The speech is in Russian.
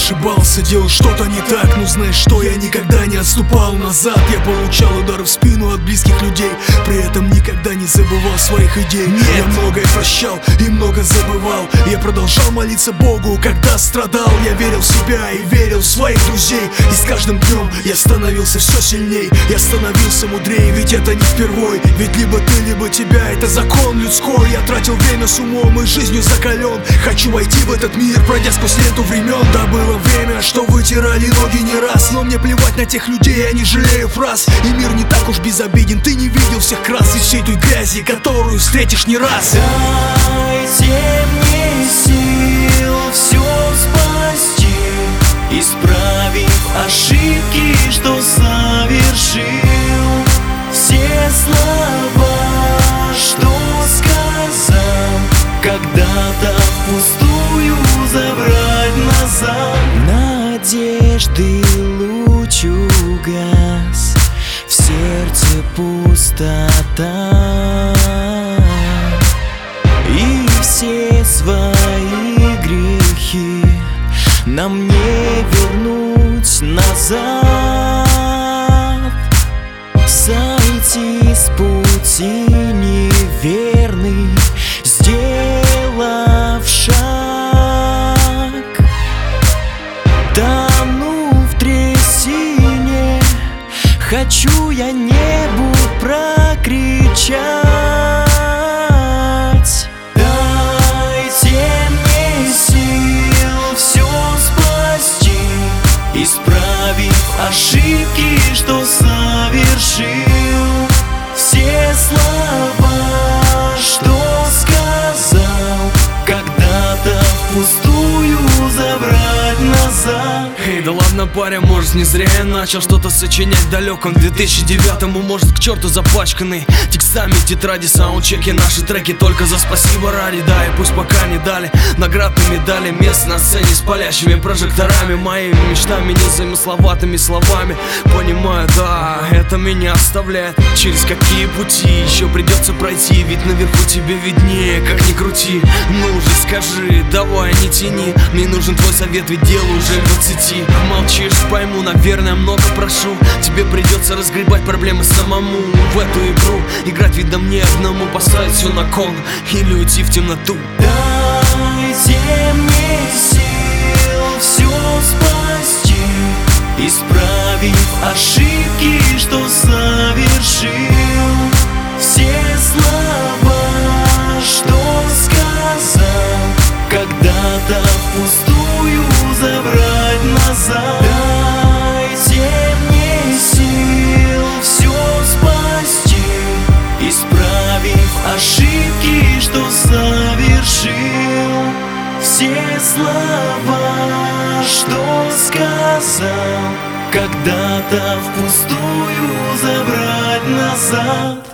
ошибался, делал что-то не так. Но знаешь что, я никогда не отступал назад. Я получал удары в спину от близких людей, при этом никогда не забывал своих идей. Я многое прощал и много забывал. Я продолжал молиться Богу, когда страдал. Я верил в себя и верил в своих друзей. И с каждым днем я становился все сильней. Я становился мудрее, ведь это не впервой. Ведь либо ты, либо тебя, это закон людской. Я тратил время с умом и жизнью закален. Хочу войти в этот мир, пройдя сквозь ленту времен. Да, было время, что вытирали ноги не раз. Но мне плевать на тех людей, я не жалею фраз. И мир не так уж безобиден. Ты не видел всех крас и всей той грязи, которую встретишь не раз. Дайте мне сил все спасти, исправив ошибки, что совершил. Все слова, что сказал, когда-то впустую забрать назад. Надежды луч угас, в сердце пустота, и все свои грехи нам не вернуть назад. Сойти с пути неверный, сделав шаг, тону в трясине, хочу я небу прокричать. Дайте мне сил все спасти, исправив ошибки, что совершил. Все слова, что сказал, когда-то впустую забрать назад. Эй, да ладно, паря, может не зря я начал что-то сочинять в далеком 2009-му, может к черту запачканный текстами тетради, саундчеки, наши треки только за спасибо ради. Да, и пусть пока не дали наград и медали, мест на сцене с палящими прожекторами, моими мечтами, незамысловатыми словами. Понимаю, да, это меня оставляет. Через какие пути еще придется пройти, ведь наверху тебе виднее, как ни крути. Ну же скажи, давай не тяни, мне нужен твой совет, ведь дело уже к 20. Молчишь, пойму, наверное, много прошу. Тебе придется разгребать проблемы самому. В эту игру играть, видно, мне одному. Поставить все на кон или уйти в темноту. Дайте мне сил все спасти, исправив ошибки, что совершил. Все слова, что сказал, когда-то впустую забрать назад. Дайте мне сил все спасти, исправив ошибки, что совершил. Все слова, что сказал, когда-то впустую забрать назад.